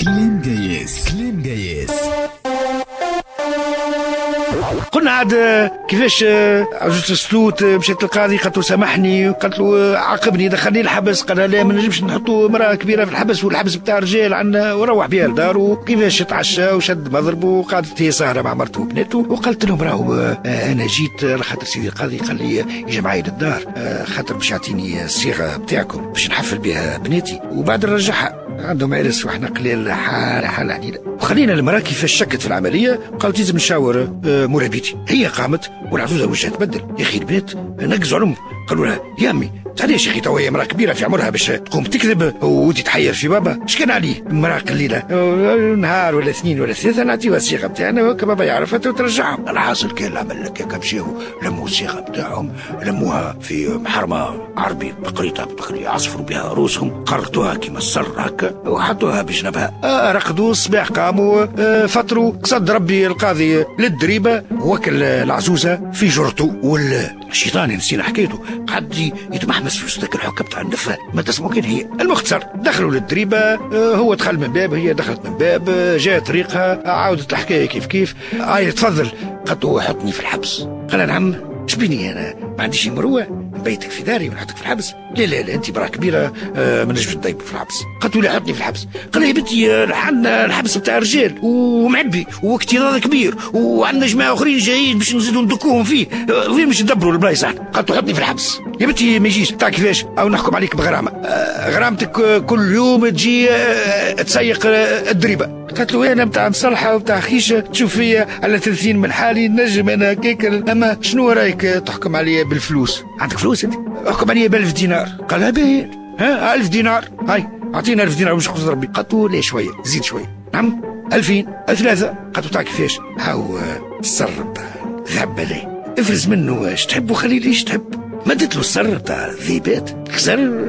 كلام جايز كلام جايز. قلنا عاد كيفاش عجوز السلوت مشيت للقاضي قالت له سامحني، قالت له عاقبني دخلني الحبس. قال لا ما نجمش نحطوا مرأة كبيرة في الحبس والحبس بتاع رجال عندنا، وروح بها لدارو. كيفاش تعشى وشد مضربه وقعدت هي سهرة مع مرته وبناته. وقلت لهم راهو انا جيت خاطر سيدي القاضي قال لي يجي معي للدار خاطر باش يعطيني الصيغة بتاعكم باش نحفل بها بناتي وبعد نرجعها. عندهم عرس واحنا قليل حال علينا. وخلينا المرأة كيفاش شكت في العملية قالت لازم نشاور مرابيتي. هي قامت والعزوزة وجهها تبدل. يا اخي البنات نقزوا عليهم قالوا لها يا امي تعليش يا اخي تو هي مرأة كبيرة في عمرها باش تقوم تكذب وانت تحير في بابا. اش كان عليه مرأة قليلة نهار ولا اثنين ولا ثلاثة نعطيوها الصيغة بتاعنا وكا بابا يعرفها وترجعهم. الحاصل كان العمل لك كم مشاو لموا الصيغة بتاعهم لموها في محرمة عربي بقرية عصفروا بها روسهم قرطوها كيما السر هكا وحطوها بجنبها. رقدوا الصباح قاموا فطروا قصد ربي القاضي للدريبة وكل العزوزة في جرته. والشيطان نسينا حكيته قعد يتمحمس في وسط الحكم بتاع النفة ما تسمعوا كان هي. المختصر دخلوا للدريبة هو دخل من باب هي دخلت من باب جاء طريقها عاودت الحكاية كيف تفضل. قالت له حطني في الحبس. قال نعم شبيني انا ما عنديش مروه بيتك في داري ونحطك في الحبس. لا انت برا كبيره ما نجمش نضيبك في الحبس. قالت له حطني في الحبس. قال يا بنتي الحبس بتاع رجال ومعبي واكتظاظ كبير وعندنا جماعه اخرين جايين باش نزيدوا ندكوهم فيه وين باش ندبروا البلايص احنا. قالت له حطني في الحبس. يا بنتي ما يجيش تاع كيفاش او نحكم عليك بغرامه. غرامتك كل يوم تجي تسيق الدريبه. قالت له انا بتاع مصلحه وبتاع خيشه تشوف فيا على 30 من حالي نجم انا هكاك اما شنو رايك تحكم عليا بالفلوس؟ عندك فلوس انت؟ احكم عليا ب1000 دينار. قال باهي 1000 دينار هاي اعطينا 1000 دينار باش نقصد ربي. قالت له ليه شويه زيد شويه. نعم 2000 3000. قالت له تاع كيفاش هاو السرب ذهب عليه افرز منه اش تحب وخلي ليش تحب. مدت له السر تاع الذيبات خسر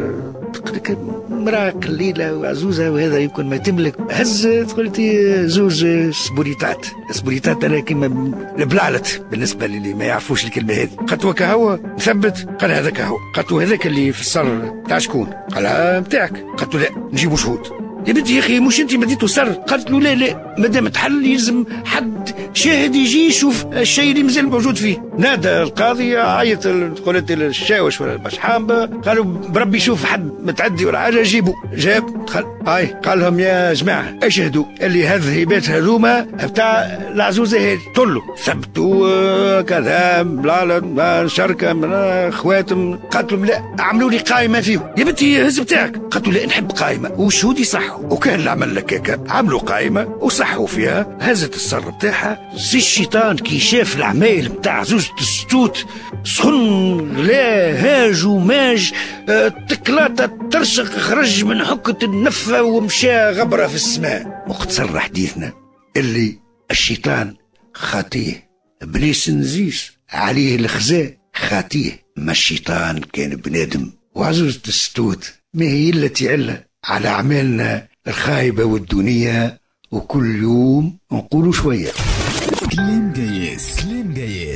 مرأة قليلة وعزوزة وهذا يمكن ما تملك. هز قلتي زوج سبوريتات أنا كما البلالت بالنسبة للي ما يعرفوش الكلمة هذه. قالت وكا هو مثبت. قال هذاك هو. قالت هذاك اللي في السر تاع شكون؟ قال بتاعك. قالت لا نجيبوا شهود. يا بنتي يا اخي مش انت مديتو سر؟ قالت له لا ما دام تحل يلزم حد شاهد يجي يشوف الشيء اللي مازال موجود فيه. نادى القاضي عيط قلت الشاوش ولا البشحامبه قالوا بربي شوف حد متعدي ولا حاجه جيبوا. جاب دخل هاي قال لهم يا جماعه اشهدوا اللي هذه الهيبات هذوما بتاع العزوزه هذه طلوا ثبتوا كذا بلا شركه خواتم. قالت لهم لا عملوا لي قائمه فيهم. يا بنتي هز بتاعك. قالت له لا نحب قائمه وشهود يصحوا. وكان العمل لك عملوا قائمه وصحوا فيها. هزت السر بتاعها زي الشيطان كي شاف العمايل بتاع عزوزة الستوت سخن لا هاج وماج تكلاطة ترشق خرج من حكة النفة ومشى غبرة في السماء. وقد صر حديثنا اللي الشيطان خاطيه ابليس نزيس عليه الخزاء خاطيه. ما الشيطان كان بنادم وعزوزة الستوت ما هي التي علة على أعمالنا الخايبة والدنيا. وكل يوم نقولوا شوية كلام جايز كلام جايز.